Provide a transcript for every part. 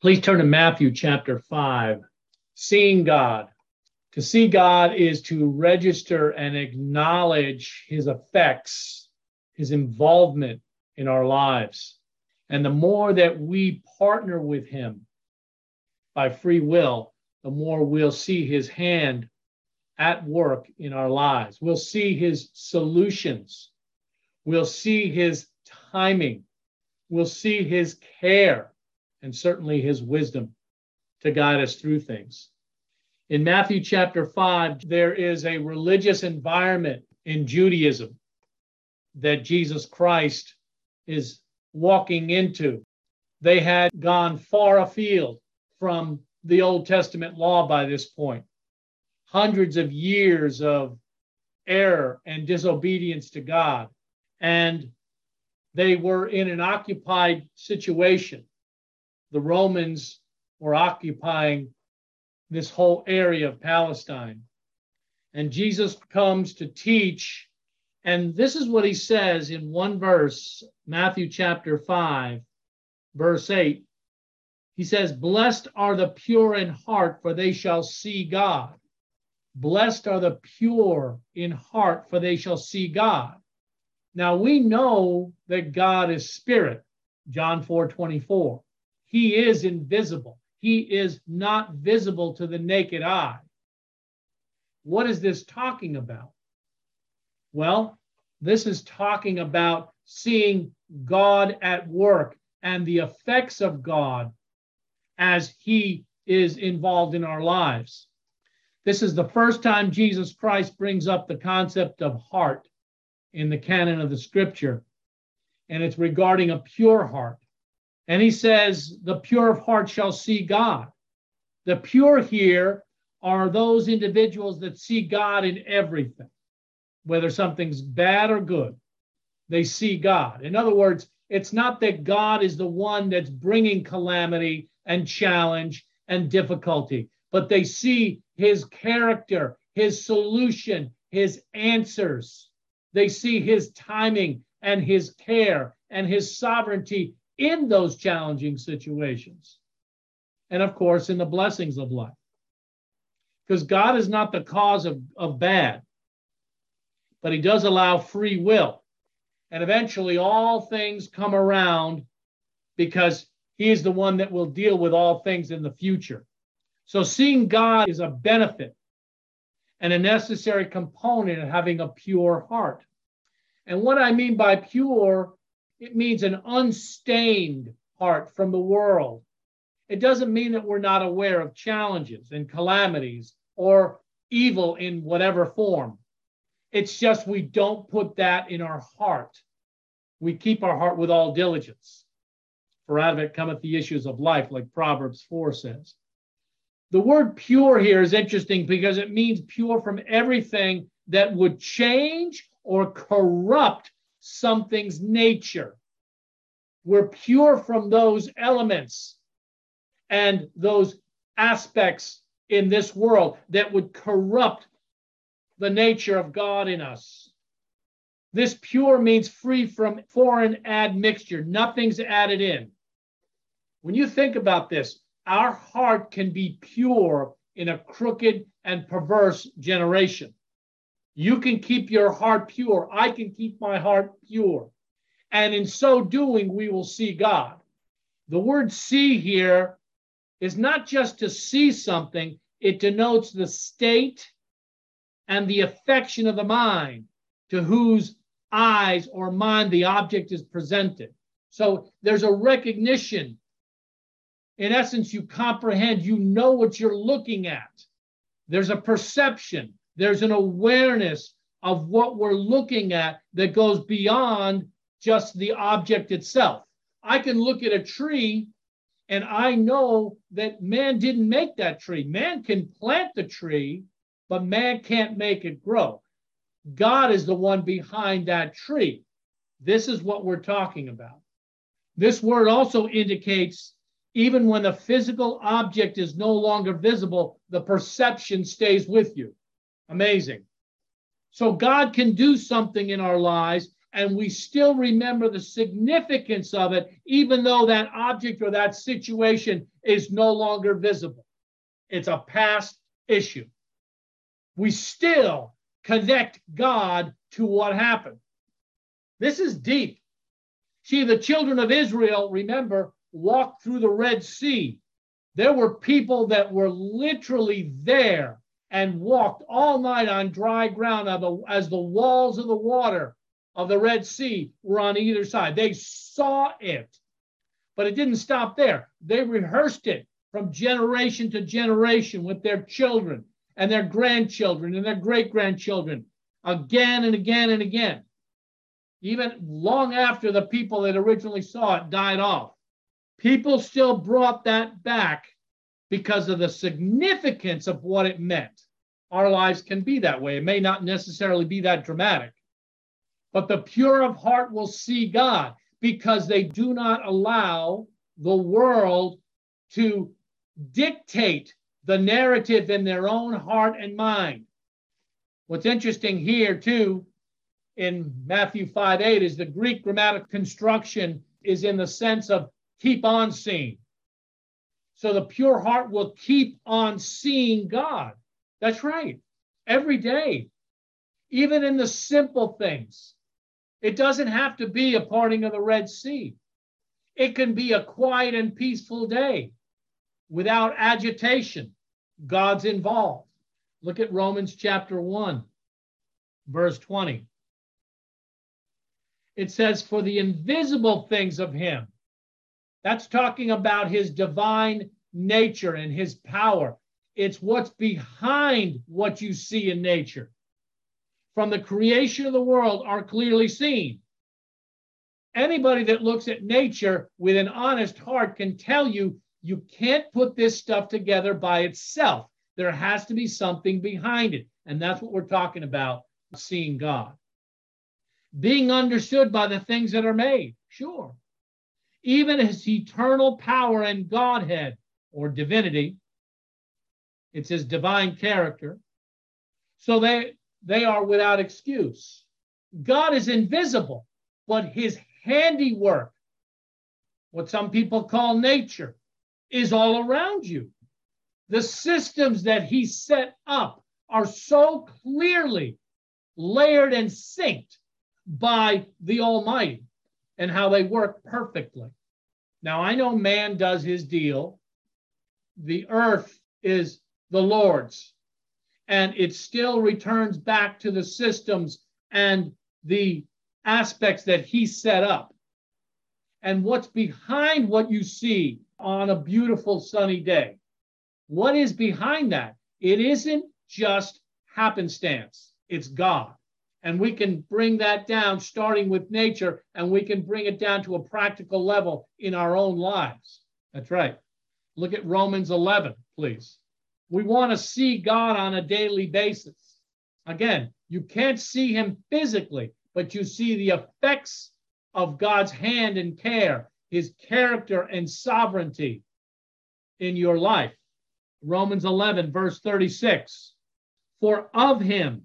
Please turn to Matthew chapter 5. Seeing God. To see God is to register and acknowledge his effects, his involvement in our lives. And the more that we partner with him by free will, the more we'll see his hand at work in our lives. We'll see his solutions. We'll see his timing. We'll see his care and certainly his wisdom to guide us through things. In Matthew chapter 5, there is a religious environment in Judaism that Jesus Christ is walking into. They had gone far afield from the Old Testament law by this point. Hundreds of years of error and disobedience to God. And they were in an occupied situation. The Romans were occupying this whole area of Palestine. And Jesus comes to teach. And this is what he says in one verse, Matthew chapter 5, verse 8. He says, "Blessed are the pure in heart, for they shall see God. Blessed are the pure in heart, for they shall see God." Now we know that God is spirit, John 4:24. He is invisible. He is not visible to the naked eye. What is this talking about? Well, this is talking about seeing God at work and the effects of God as he is involved in our lives. This is the first time Jesus Christ brings up the concept of heart in the canon of the scripture, and it's regarding a pure heart. And he says, the pure of heart shall see God. The pure here are those individuals that see God in everything, whether something's bad or good. They see God. In other words, it's not that God is the one that's bringing calamity and challenge and difficulty, but they see his character, his solution, his answers. They see his timing and his care and his sovereignty in those challenging situations. And of course, in the blessings of life. Because God is not the cause of bad, but he does allow free will. And eventually all things come around because he is the one that will deal with all things in the future. So seeing God is a benefit and a necessary component of having a pure heart. And what I mean by pure, it means an unstained heart from the world. It doesn't mean that we're not aware of challenges and calamities or evil in whatever form. It's just we don't put that in our heart. We keep our heart with all diligence. For out of it cometh the issues of life, like Proverbs 4 says. The word pure here is interesting because it means pure from everything that would change or corrupt something's nature. We're pure from those elements and those aspects in this world that would corrupt the nature of God in us. This pure means free from foreign admixture. Nothing's added in. When you think about this, our heart can be pure in a crooked and perverse generation. You can keep your heart pure. I can keep my heart pure. And in so doing, we will see God. The word see here is not just to see something. It denotes the state and the affection of the mind to whose eyes or mind the object is presented. So there's a recognition. In essence, you comprehend, you know what you're looking at. There's a perception. There's an awareness of what we're looking at that goes beyond just the object itself. I can look at a tree and I know that man didn't make that tree. Man can plant the tree, but man can't make it grow. God is the one behind that tree. This is what we're talking about. This word also indicates even when the physical object is no longer visible, the perception stays with you. Amazing. So God can do something in our lives and we still remember the significance of it, even though that object or that situation is no longer visible. It's a past issue. We still connect God to what happened. This is deep. See, the children of Israel, remember, walked through the Red Sea. There were people that were literally there and walked all night on dry ground as the walls of the water of the Red Sea were on either side. They saw it, but it didn't stop there. They rehearsed it from generation to generation with their children and their grandchildren and their great-grandchildren again and again and again. Even long after the people that originally saw it died off, people still brought that back because of the significance of what it meant. Our lives can be that way. It may not necessarily be that dramatic, but the pure of heart will see God because they do not allow the world to dictate the narrative in their own heart and mind. What's interesting here, too, in Matthew 5:8 is the Greek grammatical construction is in the sense of keep on seeing. So the pure heart will keep on seeing God. That's right. Every day, even in the simple things. It doesn't have to be a parting of the Red Sea. It can be a quiet and peaceful day without agitation. God's involved. Look at Romans chapter 1, verse 20. It says, for the invisible things of him. That's talking about his divine nature and his power. It's what's behind what you see in nature. From the creation of the world are clearly seen. Anybody that looks at nature with an honest heart can tell you, you can't put this stuff together by itself. There has to be something behind it. And that's what we're talking about, seeing God. Being understood by the things that are made, sure. Even his eternal power and Godhead, or divinity, it's his divine character. So they are without excuse. God is invisible, but his handiwork, what some people call nature, is all around you. The systems that he set up are so clearly layered and synced by the Almighty and how they work perfectly. Now, I know man does his deal. The earth is the Lord's, and it still returns back to the systems and the aspects that he set up. And what's behind what you see on a beautiful sunny day? What is behind that? It isn't just happenstance. It's God. And we can bring that down starting with nature, and we can bring it down to a practical level in our own lives. That's right. Look at Romans 11, please. We want to see God on a daily basis. Again, you can't see him physically, but you see the effects of God's hand and care, his character and sovereignty in your life. Romans 11, verse 36. For of him,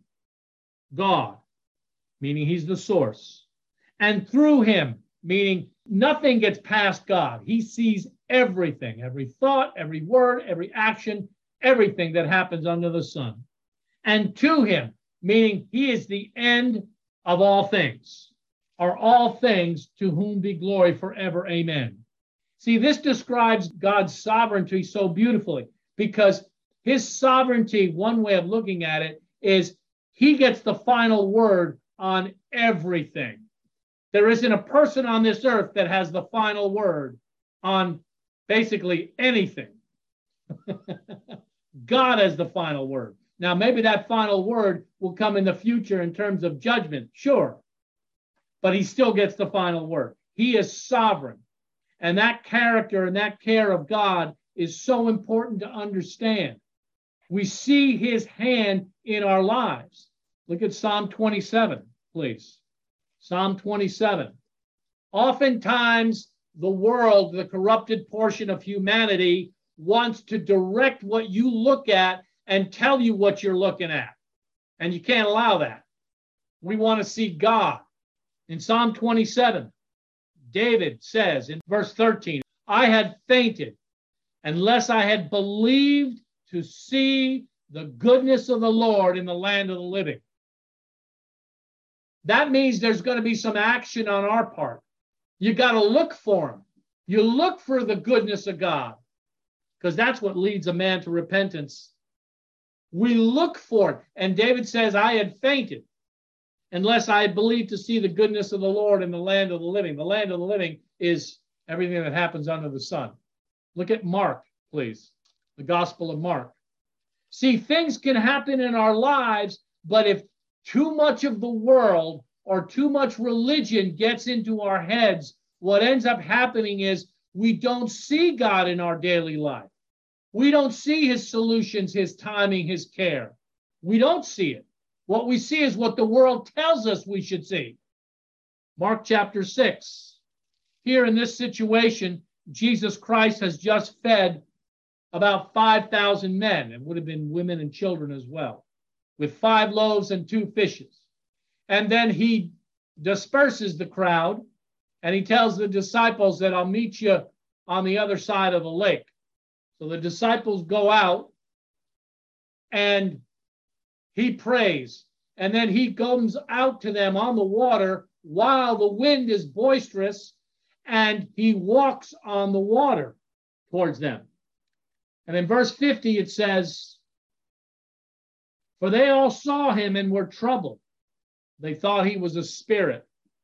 God, meaning he's the source, and through him, meaning nothing gets past God. He sees everything, every thought, every word, every action, everything that happens under the sun. And to him, meaning he is the end of all things, are all things to whom be glory forever. Amen. See, this describes God's sovereignty so beautifully, because his sovereignty, one way of looking at it, is he gets the final word on everything. There isn't a person on this earth that has the final word on basically anything. God has the final word. Now, maybe that final word will come in the future in terms of judgment, sure, but he still gets the final word. He is sovereign. And that character and that care of God is so important to understand. We see his hand in our lives. Look at Psalm 27, please. Psalm 27. Oftentimes, the world, the corrupted portion of humanity, wants to direct what you look at and tell you what you're looking at. And you can't allow that. We want to see God. In Psalm 27, David says in verse 13, I had fainted unless I had believed to see the goodness of the Lord in the land of the living. That means there's going to be some action on our part. You got to look for him. You look for the goodness of God, because that's what leads a man to repentance. We look for it. And David says, I had fainted unless I had believed to see the goodness of the Lord in the land of the living. The land of the living is everything that happens under the sun. Look at Mark, please. The Gospel of Mark. See, things can happen in our lives, but if too much of the world or too much religion gets into our heads, what ends up happening is we don't see God in our daily life. We don't see his solutions, his timing, his care. We don't see it. What we see is what the world tells us we should see. Mark chapter 6. Here in this situation, Jesus Christ has just fed about 5,000 men. It would have been women and children as well, with 5 loaves and 2 fishes. And then he disperses the crowd, and he tells the disciples that I'll meet you on the other side of the lake. So the disciples go out, and he prays. And then he comes out to them on the water while the wind is boisterous, and he walks on the water towards them. And in verse 50, it says, for they all saw him and were troubled. They thought he was a spirit.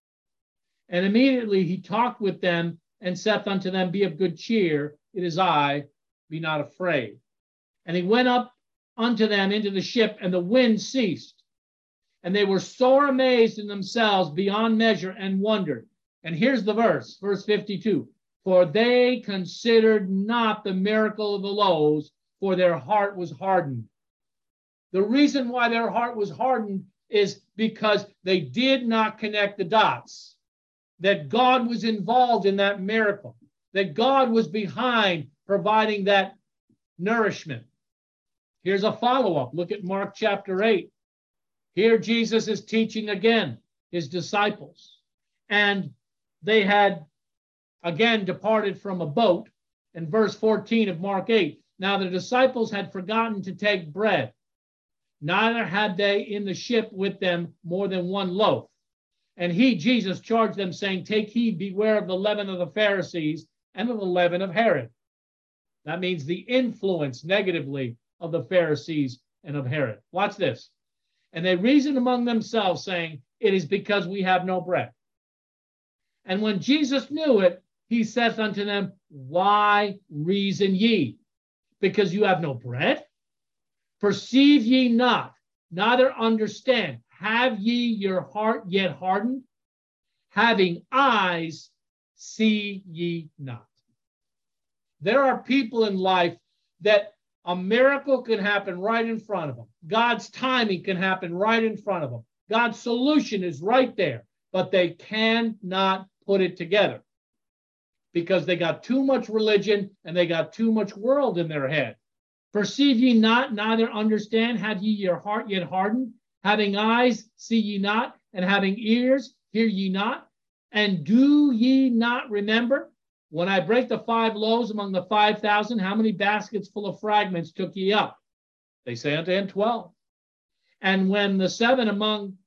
And immediately he talked with them and saith unto them, be of good cheer, it is I, be not afraid. And he went up unto them into the ship, and the wind ceased. And they were sore amazed in themselves beyond measure, and wondered. And here's the verse, verse 52. For they considered not the miracle of the loaves, for their heart was hardened. The reason why their heart was hardened is because they did not connect the dots, that God was involved in that miracle, that God was behind providing that nourishment. Here's a follow-up. Look at Mark chapter 8. Here Jesus is teaching again his disciples. And they had again departed from a boat. In verse 14 of Mark 8, now the disciples had forgotten to take bread. Neither had they in the ship with them more than 1 loaf. And he, Jesus, charged them, saying, take heed, beware of the leaven of the Pharisees and of the leaven of Herod. That means the influence negatively of the Pharisees and of Herod. Watch this. And they reasoned among themselves, saying, it is because we have no bread. And when Jesus knew it, he saith unto them, why reason ye? Because you have no bread? Perceive ye not, neither understand. Have ye your heart yet hardened? Having eyes, see ye not. There are people in life that a miracle can happen right in front of them. God's timing can happen right in front of them. God's solution is right there, but they cannot put it together because they got too much religion and they got too much world in their head. Perceive ye not, neither understand. Have ye your heart yet hardened? Having eyes, see ye not, and having ears, hear ye not? And do ye not remember? When I break the 5 loaves among the 5,000, how many baskets full of fragments took ye up? They say unto him, 12. And when the 7 among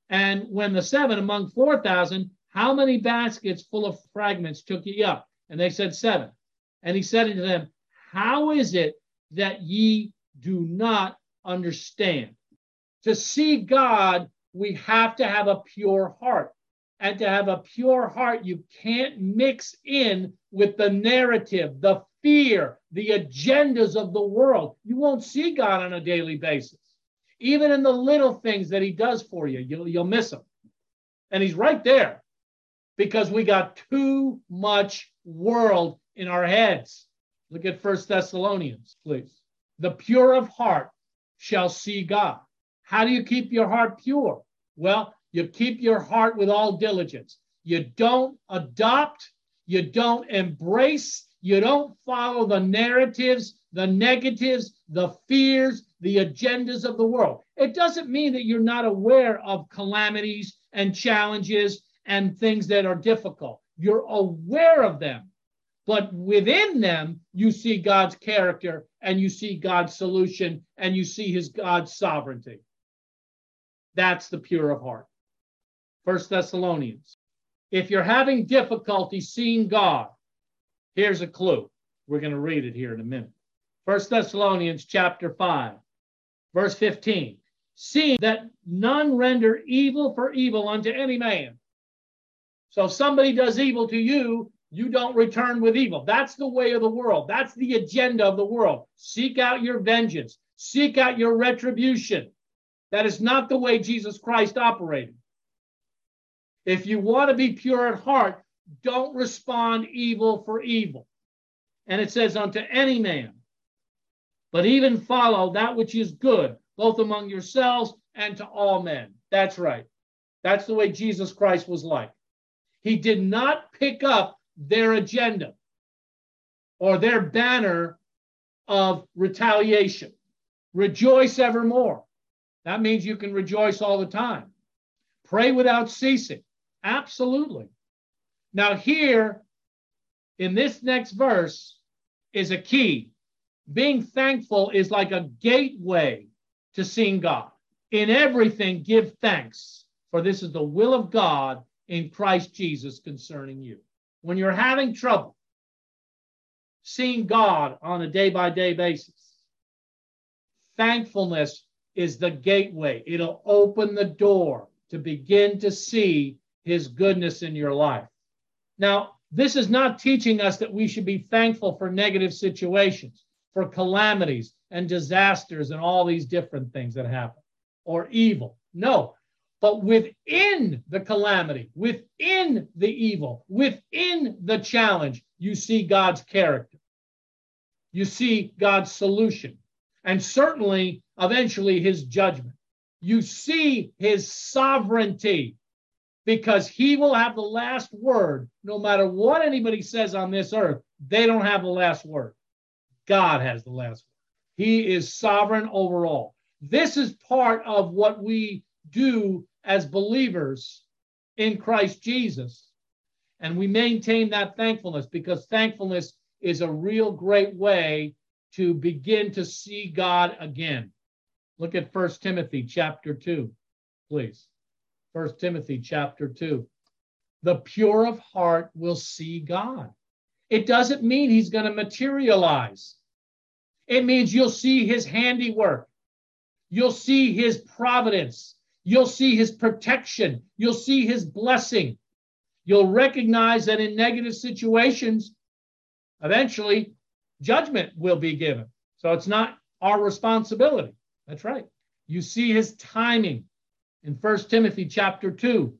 4,000, how many baskets full of fragments took ye up? And they said 7. And he said unto them, how is it that ye do not understand? To see God, we have to have a pure heart. And to have a pure heart, you can't mix in with the narrative, the fear, the agendas of the world. You won't see God on a daily basis. Even in the little things that he does for you, you'll miss him. And he's right there because we got too much world in our heads. Look at 1 Thessalonians, please. The pure of heart shall see God. How do you keep your heart pure? Well, you keep your heart with all diligence. You don't adopt, you don't embrace, you don't follow the narratives, the negatives, the fears, the agendas of the world. It doesn't mean that you're not aware of calamities and challenges and things that are difficult. You're aware of them. But within them, you see God's character and you see God's solution and you see his God's sovereignty. That's the pure of heart. 1 Thessalonians. If you're having difficulty seeing God, here's a clue. We're going to read it here in a minute. 1 Thessalonians chapter 5, verse 15. Seeing that none render evil for evil unto any man. So if somebody does evil to you, you don't return with evil. That's the way of the world. That's the agenda of the world. Seek out your vengeance. Seek out your retribution. That is not the way Jesus Christ operated. If you want to be pure at heart, don't respond evil for evil. And it says, unto any man, but even follow that which is good, both among yourselves and to all men. That's right. That's the way Jesus Christ was like. He did not pick up their agenda or their banner of retaliation. Rejoice evermore. That means you can rejoice all the time. Pray without ceasing. Absolutely. Now here, in this next verse, is a key. Being thankful is like a gateway to seeing God. In everything, give thanks, for this is the will of God in Christ Jesus concerning you. When you're having trouble seeing God on a day-by-day basis, thankfulness is the gateway. It'll open the door to begin to see his goodness in your life. Now, this is not teaching us that we should be thankful for negative situations, for calamities and disasters and all these different things that happen, or evil. No. But within the calamity, within the evil, within the challenge, you see God's character. You see God's solution. And certainly, eventually, his judgment. You see his sovereignty, because he will have the last word. No matter what anybody says on this earth, they don't have the last word. God has the last word. He is sovereign over all. This is part of what we do as believers in Christ Jesus. And we maintain that thankfulness, because thankfulness is a real great way to begin to see God again. Look at 1 Timothy chapter 2, please. 1 Timothy chapter 2. The pure of heart will see God. It doesn't mean he's going to materialize. It means you'll see his handiwork. You'll see his providence. You'll see his protection. You'll see his blessing. You'll recognize that in negative situations, eventually judgment will be given. So it's not our responsibility. That's right. You see his timing. In 1 Timothy chapter 2,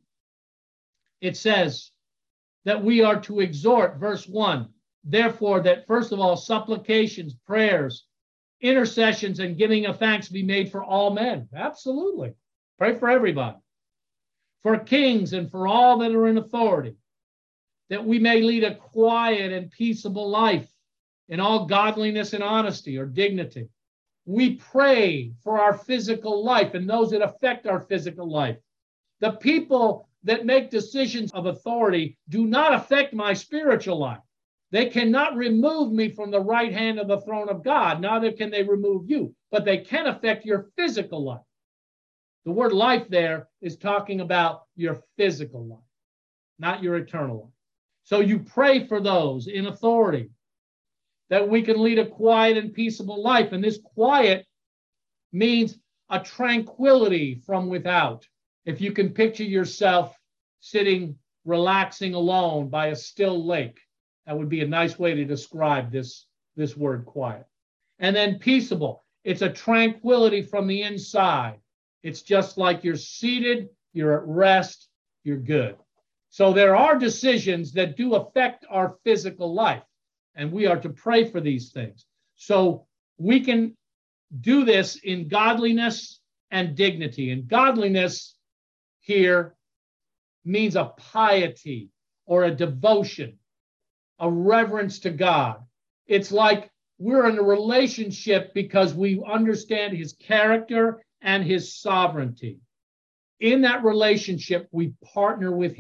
it says that we are to exhort, verse 1, therefore that first of all, supplications, prayers, intercessions, and giving of thanks be made for all men. Absolutely. Pray for everybody. For kings and for all that are in authority, that we may lead a quiet and peaceable life in all godliness and honesty or dignity. We pray for our physical life and those that affect our physical life. The people that make decisions of authority do not affect my spiritual life. They cannot remove me from the right hand of the throne of God. Neither can they remove you, but they can affect your physical life. The word life there is talking about your physical life, not your eternal life. So you pray for those in authority, that we can lead a quiet and peaceable life. And this quiet means a tranquility from without. If you can picture yourself sitting, relaxing alone by a still lake, that would be a nice way to describe this word quiet. And then peaceable. It's a tranquility from the inside. It's just like you're seated, you're at rest, you're good. So there are decisions that do affect our physical life, and we are to pray for these things. So we can do this in godliness and dignity. And godliness here means a piety or a devotion, a reverence to God. It's like we're in a relationship because we understand his character and his sovereignty. In that relationship, we partner with him.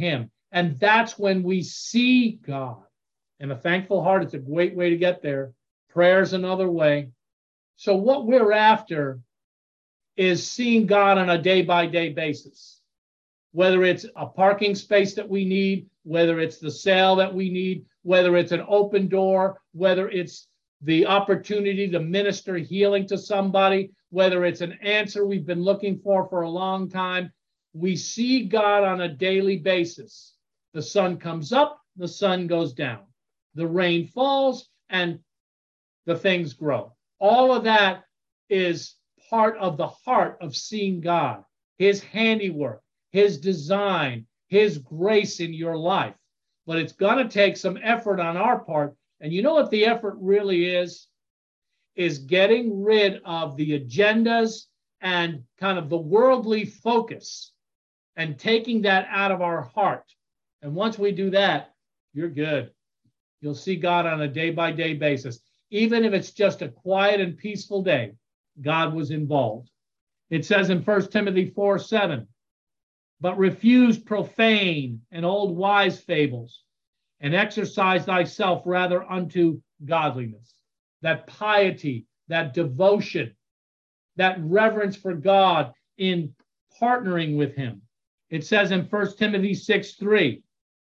And that's when we see God. And a thankful heart is a great way to get there. Prayer is another way. So what we're after is seeing God on a day-by-day basis. Whether it's a parking space that we need, whether it's the sale that we need, whether it's an open door, whether it's the opportunity to minister healing to somebody, whether it's an answer we've been looking for a long time, we see God on a daily basis. The sun comes up, the sun goes down. The rain falls, and the things grow. All of that is part of the heart of seeing God, his handiwork, his design, his grace in your life. But it's going to take some effort on our part. And you know what the effort really is? Is getting rid of the agendas and kind of the worldly focus and taking that out of our heart. And once we do that, you're good. You'll see God on a day-by-day basis. Even if it's just a quiet and peaceful day, God was involved. It says in 1 Timothy 4:7, but refuse profane and old wise fables, and exercise thyself rather unto godliness. That piety, that devotion, that reverence for God in partnering with him. It says in 1 Timothy 6:3,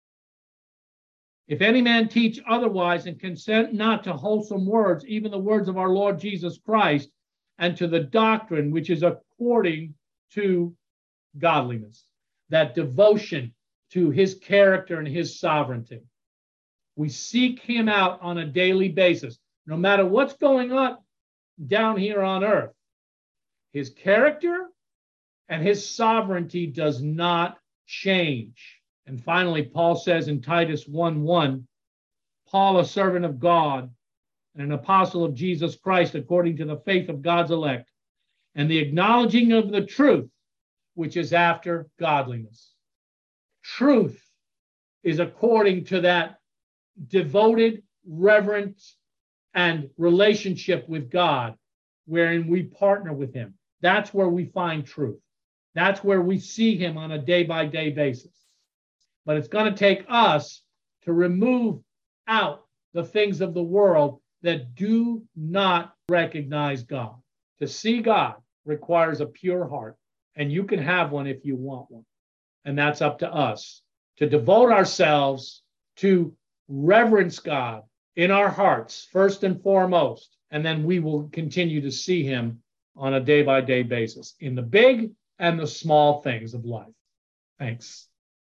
if any man teach otherwise and consent not to wholesome words, even the words of our Lord Jesus Christ, and to the doctrine which is according to godliness, that devotion to his character and his sovereignty. We seek him out on a daily basis, no matter what's going on down here on earth. His character and his sovereignty does not change. And finally, Paul says in Titus 1:1, Paul, a servant of God and an apostle of Jesus Christ, according to the faith of God's elect, and the acknowledging of the truth, which is after godliness. Truth is according to that devoted reverence and relationship with God, wherein we partner with him. That's where we find truth. That's where we see him on a day-by-day basis. But it's going to take us to remove out the things of the world that do not recognize God. To see God requires a pure heart, and you can have one if you want one. And that's up to us to devote ourselves to reverence God in our hearts, first and foremost, and then we will continue to see him on a day-by-day basis in the big and the small things of life. Thanks.